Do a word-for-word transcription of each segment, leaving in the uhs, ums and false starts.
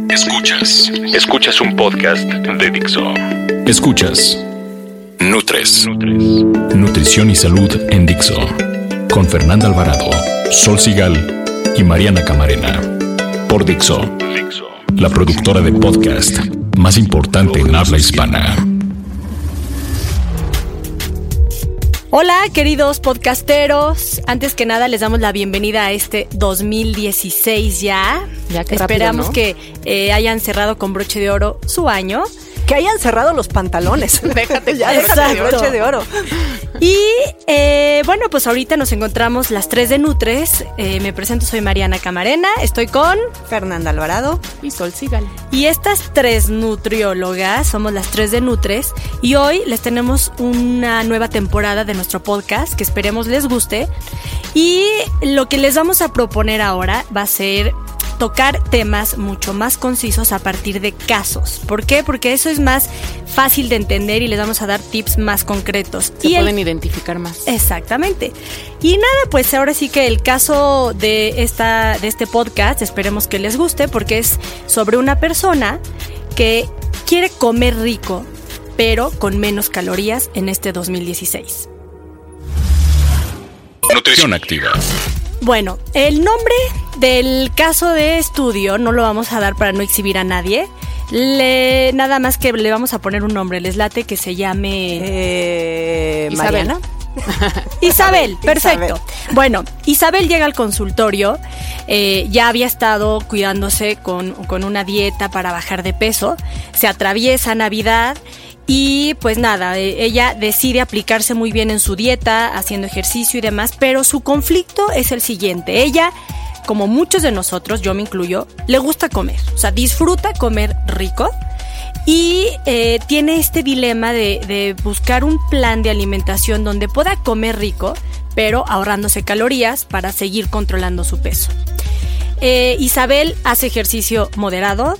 Escuchas, escuchas un podcast de Dixo. Escuchas Nutres, Nutrición y Salud en Dixo, con Fernanda Alvarado, Sol Sigal y Mariana Camarena. Por Dixo, la productora de podcast más importante en habla hispana. Hola, queridos podcasteros. Antes que nada, les damos la bienvenida a este dos mil dieciséis ya. Ya que Esperamos rápido, ¿no? que eh, hayan cerrado con broche de oro su año. Que hayan cerrado los pantalones. Déjate ya, Exacto. déjate de broche de oro. Y eh, bueno, pues ahorita nos encontramos las tres de Nutres. Eh, me presento, soy Mariana Camarena. Estoy con Fernanda Alvarado Y Sol Sigal. Y estas tres nutriólogas, somos las tres de Nutres, y hoy les tenemos una nueva temporada de nuestro podcast que esperemos les guste. Y lo que les vamos a proponer ahora va a ser tocar temas mucho más concisos a partir de casos. ¿Por qué? Porque eso es más fácil de entender y les vamos a dar tips más concretos. Se y pueden el... identificar más. Exactamente. Y nada, pues ahora sí que el caso de esta de este podcast, esperemos que les guste, porque es sobre una persona que quiere comer rico, pero con menos calorías en este dos mil dieciséis. Nutrición activa. Bueno, el nombre del caso de estudio no lo vamos a dar para no exhibir a nadie. Le, nada más que le vamos a poner un nombre. Les late que se llame... eh, Isabel. Mariana. Isabel, perfecto. Isabel. Bueno, Isabel llega al consultorio, eh, ya había estado cuidándose con, con una dieta para bajar de peso, se atraviesa Navidad y pues nada, eh, ella decide aplicarse muy bien en su dieta, haciendo ejercicio y demás, pero su conflicto es el siguiente. Ella, como muchos de nosotros, yo me incluyo, le gusta comer, o sea, disfruta comer rico. Y eh, tiene este dilema de, de buscar un plan de alimentación donde pueda comer rico, pero ahorrándose calorías para seguir controlando su peso. Eh, Isabel hace ejercicio moderado,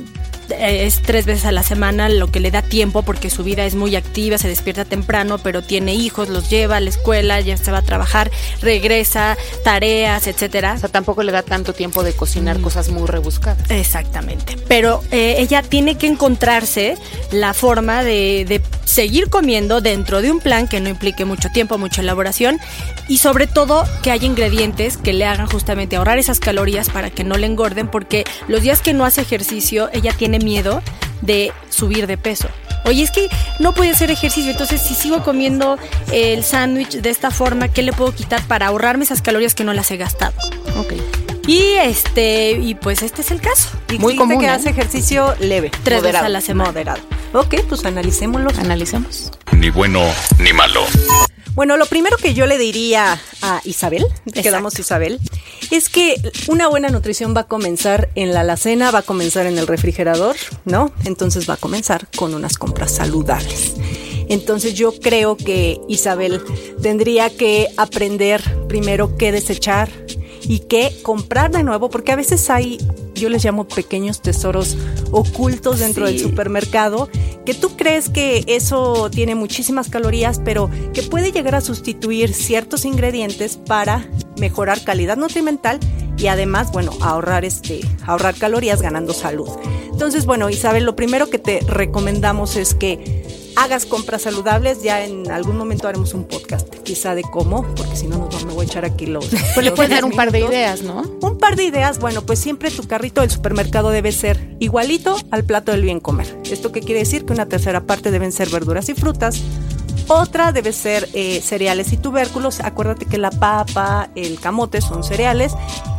es tres veces a la semana, lo que le da tiempo porque su vida es muy activa, se despierta temprano, pero tiene hijos, los lleva a la escuela, ya se va a trabajar, regresa, tareas, etcétera. O sea, tampoco le da tanto tiempo de cocinar mm. cosas muy rebuscadas. Exactamente. Pero eh, ella tiene que encontrarse la forma de, de seguir comiendo dentro de un plan que no implique mucho tiempo, mucha elaboración y sobre todo que haya ingredientes que le hagan justamente ahorrar esas calorías para que no le engorden, porque los días que no hace ejercicio ella tiene miedo de subir de peso. Oye, es que no puede hacer ejercicio, entonces si sigo comiendo el sándwich de esta forma, ¿qué le puedo quitar para ahorrarme esas calorías que no las he gastado? Ok. Y este, y pues este es el caso. Y Muy dijiste común, que ¿eh? hace ejercicio leve. Tres moderado, veces a la semana. Moderado. Ok, pues analicémoslo. Analicemos. Ni bueno ni malo. Bueno, lo primero que yo le diría a Isabel, Exacto. quedamos Isabel, es que una buena nutrición va a comenzar en la alacena, va a comenzar en el refrigerador, ¿no? Entonces va a comenzar con unas compras saludables. Entonces yo creo que Isabel tendría que aprender primero qué desechar y qué comprar de nuevo, porque a veces hay, yo les llamo pequeños tesoros ocultos dentro Sí. del supermercado, que tú crees que eso tiene muchísimas calorías, pero que puede llegar a sustituir ciertos ingredientes para mejorar calidad nutrimental y además, bueno, ahorrar este, ahorrar calorías ganando salud. Entonces, bueno, Isabel, lo primero que te recomendamos es que hagas compras saludables. Ya en algún momento haremos un podcast, quizá de cómo, porque si no nos me voy a echar aquí los... Pues le los puedes dar diez un par de minutos. ideas, ¿no? Un par de ideas, bueno, pues siempre tu carrito del supermercado debe ser igualito al plato del bien comer. ¿Esto qué quiere decir? Que una tercera parte deben ser verduras y frutas, otra debe ser eh, cereales y tubérculos. Acuérdate que la papa, el camote son cereales.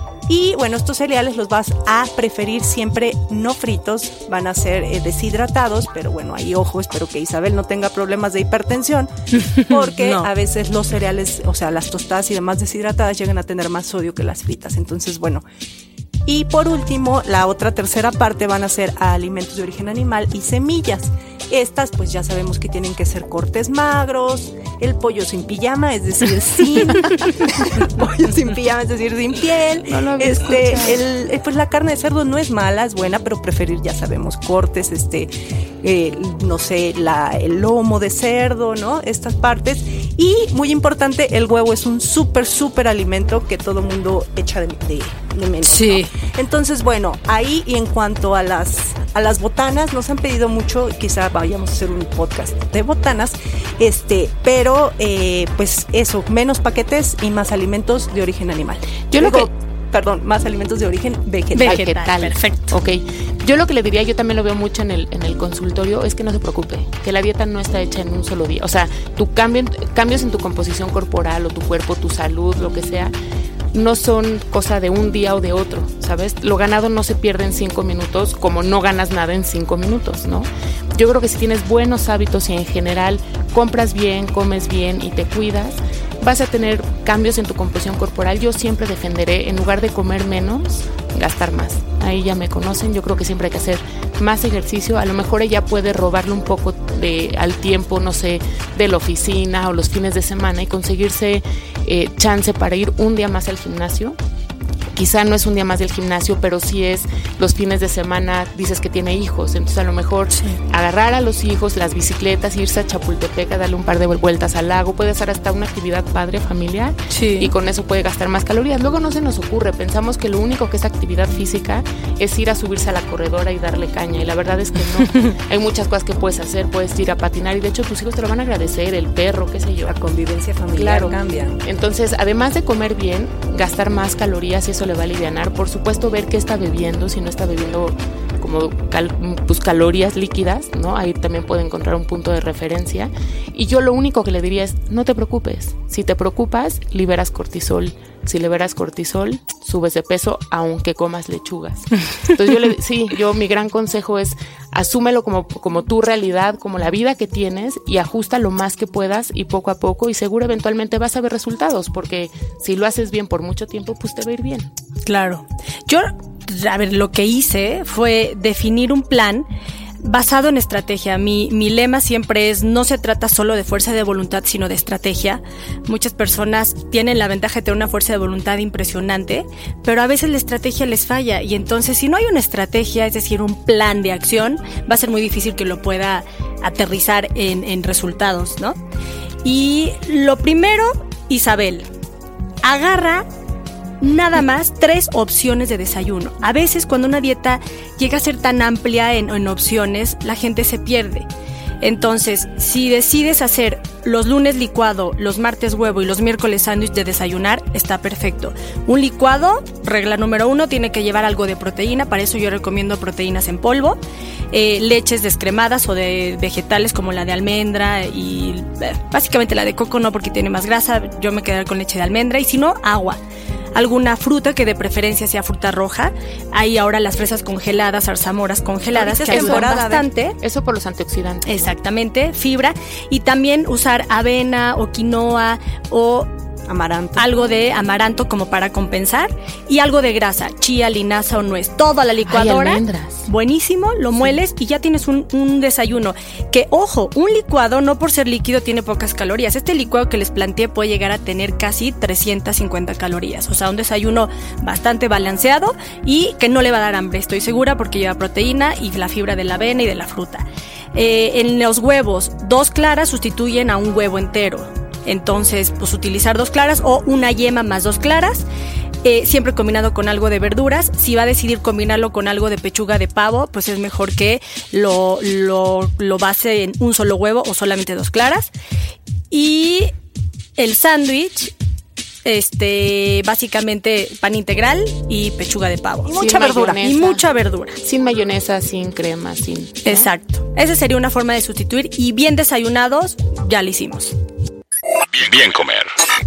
Y bueno, estos cereales los vas a preferir siempre no fritos, van a ser eh, deshidratados, pero bueno, ahí ojo, espero que Isabel no tenga problemas de hipertensión, porque No. a veces los cereales, o sea, las tostadas y demás deshidratadas llegan a tener más sodio que las fritas. Entonces, bueno. Y por último, la otra tercera parte van a ser alimentos de origen animal y semillas. Estas pues ya sabemos que tienen que ser cortes magros, el pollo sin pijama, es decir, sin el pollo sin pijama, es decir, sin piel. No lo había este, escuchado. el, pues la carne de cerdo no es mala, es buena, pero preferir, ya sabemos, cortes, este, eh, no sé, la, el lomo de cerdo, ¿no? Estas partes. Y muy importante, el huevo es un súper, súper alimento que todo mundo echa de, de de menos. Sí. ¿no? Entonces, bueno, ahí y en cuanto a las a las botanas, nos han pedido mucho, quizá vayamos a hacer un podcast de botanas, este, pero eh, pues eso, menos paquetes y más alimentos de origen animal. Yo Digo, lo que perdón, más alimentos de origen vegetal. Vegetal, perfecto. Ok. Yo lo que le diría, yo también lo veo mucho en el, en el consultorio, es que no se preocupe, que la dieta no está hecha en un solo día. O sea, tu cambio, cambios en tu composición corporal o tu cuerpo, tu salud, lo que sea, no son cosa de un día o de otro, ¿sabes? Lo ganado no se pierde en cinco minutos, como no ganas nada en cinco minutos, ¿no? Yo creo que si tienes buenos hábitos y en general compras bien, comes bien y te cuidas, vas a tener cambios en tu composición corporal. Yo siempre defenderé, en lugar de comer menos, gastar más. Ahí ya me conocen, yo creo que siempre hay que hacer más ejercicio. A lo mejor ella puede robarle un poco de, al tiempo, no sé, de la oficina o los fines de semana y conseguirse eh, chance para ir un día más al gimnasio. Quizá no es un día más del gimnasio, pero sí es los fines de semana, dices que tiene hijos, entonces a lo mejor sí. agarrar a los hijos, las bicicletas, irse a Chapultepec a darle un par de vueltas al lago, puede hacer hasta una actividad padre familiar sí. y con eso puede gastar más calorías. Luego no se nos ocurre, pensamos que lo único que es actividad física es ir a subirse a la corredora y darle caña, y la verdad es que no. Hay muchas cosas que puedes hacer, puedes ir a patinar y de hecho tus hijos te lo van a agradecer, el perro, qué sé yo. La convivencia familiar claro. cambia. Entonces, además de comer bien, gastar más calorías y eso le va a alivianar. Por supuesto, ver qué está bebiendo, si no está bebiendo como cal, pues, calorías líquidas, ¿no? Ahí también puede encontrar un punto de referencia. Y yo lo único que le diría es, no te preocupes. Si te preocupas, liberas cortisol. Si liberas cortisol, subes de peso aunque comas lechugas. Entonces yo le, sí, yo mi gran consejo es asúmelo como, como tu realidad, como la vida que tienes y ajusta lo más que puedas y poco a poco y seguro eventualmente vas a ver resultados porque si lo haces bien por mucho tiempo, pues te va a ir bien. Claro. Yo, a ver, lo que hice fue definir un plan basado en estrategia. Mi, mi lema siempre es, no se trata solo de fuerza de voluntad, sino de estrategia. Muchas personas tienen la ventaja de tener una fuerza de voluntad impresionante, pero a veces la estrategia les falla y entonces si no hay una estrategia, es decir, un plan de acción, va a ser muy difícil que lo pueda aterrizar en, en resultados, ¿no? Y lo primero, Isabel, agarra nada más tres opciones de desayuno. A veces cuando una dieta llega a ser tan amplia en, en opciones, la gente se pierde. Entonces, si decides hacer los lunes licuado, los martes huevo y los miércoles sándwich de desayunar, está perfecto. Un licuado, regla número uno, tiene que llevar algo de proteína. Para eso yo recomiendo proteínas en polvo, eh, leches descremadas o de vegetales como la de almendra y eh, básicamente la de coco no porque tiene más grasa. Yo me quedaré con leche de almendra y si no, agua. Alguna fruta que de preferencia sea fruta roja. Hay ahora las fresas congeladas, zarzamoras congeladas que ayudan bastante. Eso por los antioxidantes. Exactamente, ¿no? Fibra. Y también usar avena o quinoa o amaranto. Algo de amaranto como para compensar y algo de grasa, chía, linaza o nuez. Todo a la licuadora. Ay, almendras. Buenísimo, lo sí. mueles y ya tienes un, un desayuno. Que, ojo, un licuado no por ser líquido tiene pocas calorías. Este licuado que les planteé puede llegar a tener casi trescientas cincuenta calorías. O sea, un desayuno bastante balanceado y que no le va a dar hambre, estoy segura, porque lleva proteína y la fibra de la avena y de la fruta. Eh, en los huevos, dos claras sustituyen a un huevo entero. Entonces, pues utilizar dos claras o una yema más dos claras, eh, siempre combinado con algo de verduras. Si va a decidir combinarlo con algo de pechuga de pavo, pues es mejor que lo, lo, lo base en un solo huevo o solamente dos claras. Y el sándwich, este, básicamente pan integral y pechuga de pavo. Y mucha verdura. Y mucha verdura. Sin mayonesa, sin crema, sin... ¿no? Exacto. Esa sería una forma de sustituir y bien desayunados, ya lo hicimos. Bien, bien comer.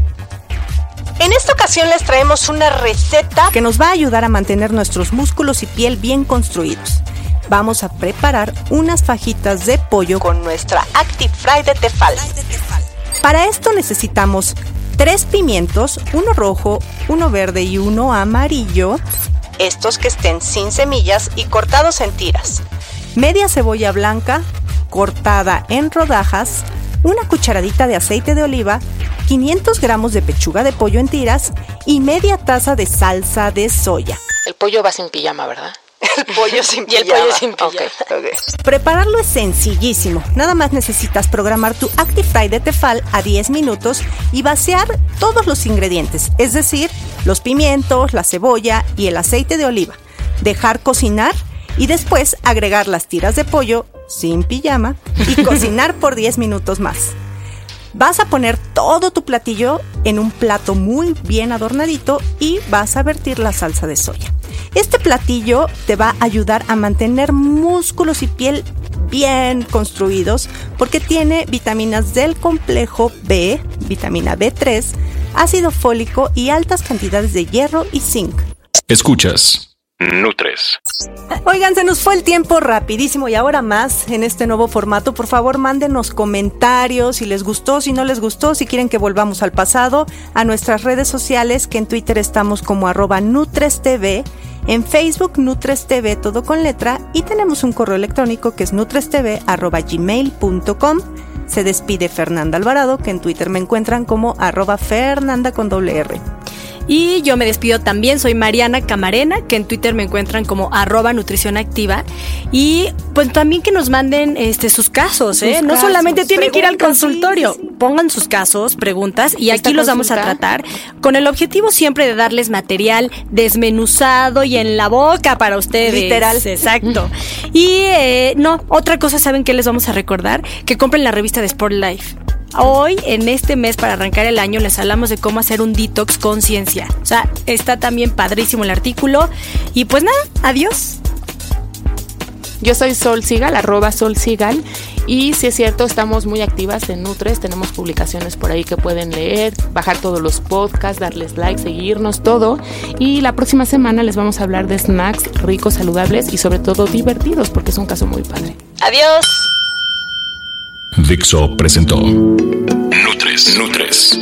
En esta ocasión les traemos una receta que nos va a ayudar a mantener nuestros músculos y piel bien construidos. Vamos a preparar unas fajitas de pollo con nuestra Active Fry de Tefal. Para esto necesitamos tres pimientos, uno rojo, uno verde y uno amarillo, estos que estén sin semillas y cortados en tiras, media cebolla blanca cortada en rodajas, una cucharadita de aceite de oliva, quinientos gramos de pechuga de pollo en tiras y media taza de salsa de soya. El pollo va sin pijama, ¿verdad? El pollo sin Y el pijama. pollo sin pijama. Okay, okay. Prepararlo es sencillísimo. Nada más necesitas programar tu ActiFry de Tefal a diez minutos y vaciar todos los ingredientes, es decir, los pimientos, la cebolla y el aceite de oliva. Dejar cocinar y después agregar las tiras de pollo sin pijama y cocinar por diez minutos más. Vas a poner todo tu platillo en un plato muy bien adornadito y vas a vertir la salsa de soya. Este platillo te va a ayudar a mantener músculos y piel bien construidos porque tiene vitaminas del complejo B, vitamina B tres, ácido fólico y altas cantidades de hierro y zinc. Escuchas Nutres. Oigan, se nos fue el tiempo rapidísimo y ahora más en este nuevo formato. Por favor, mándenos comentarios si les gustó, si no les gustó, si quieren que volvamos al pasado, a nuestras redes sociales, que en Twitter estamos como arroba NutresTV, en Facebook NutresTV todo con letra, y tenemos un correo electrónico que es nutrestv arroba gmail punto com. Se despide Fernanda Alvarado, que en Twitter me encuentran como arroba Fernanda con doble R. Y yo me despido también, soy Mariana Camarena, que en Twitter me encuentran como arroba nutrición activa. Y pues también que nos manden este sus casos, ¿eh? Sus no casos, solamente tienen que ir al preguntas, consultorio, sí, sí, sí. Pongan sus casos, preguntas, y Esta aquí los vamos a consulta. tratar con el objetivo siempre de darles material desmenuzado y en la boca para ustedes. Literal. Exacto. Y eh, no, otra cosa, ¿saben qué les vamos a recordar? Que compren la revista de Sport Life. Hoy, en este mes, para arrancar el año, les hablamos de cómo hacer un detox con ciencia. O sea, está también padrísimo el artículo. Y pues nada, adiós. Yo soy Sol Sigal, arroba Sol Sigal, y si es cierto, estamos muy activas en Nutres, tenemos publicaciones por ahí que pueden leer, bajar todos los podcasts, darles like, seguirnos, todo, y la próxima semana les vamos a hablar de snacks ricos, saludables y sobre todo divertidos, porque es un caso muy padre. Adiós. Dixo presentó Nutres. Nutres.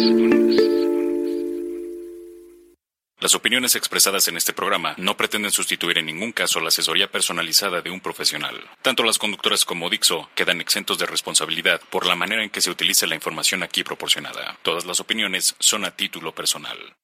Las opiniones expresadas en este programa no pretenden sustituir en ningún caso la asesoría personalizada de un profesional. Tanto las conductoras como Dixo quedan exentos de responsabilidad por la manera en que se utilice la información aquí proporcionada. Todas las opiniones son a título personal.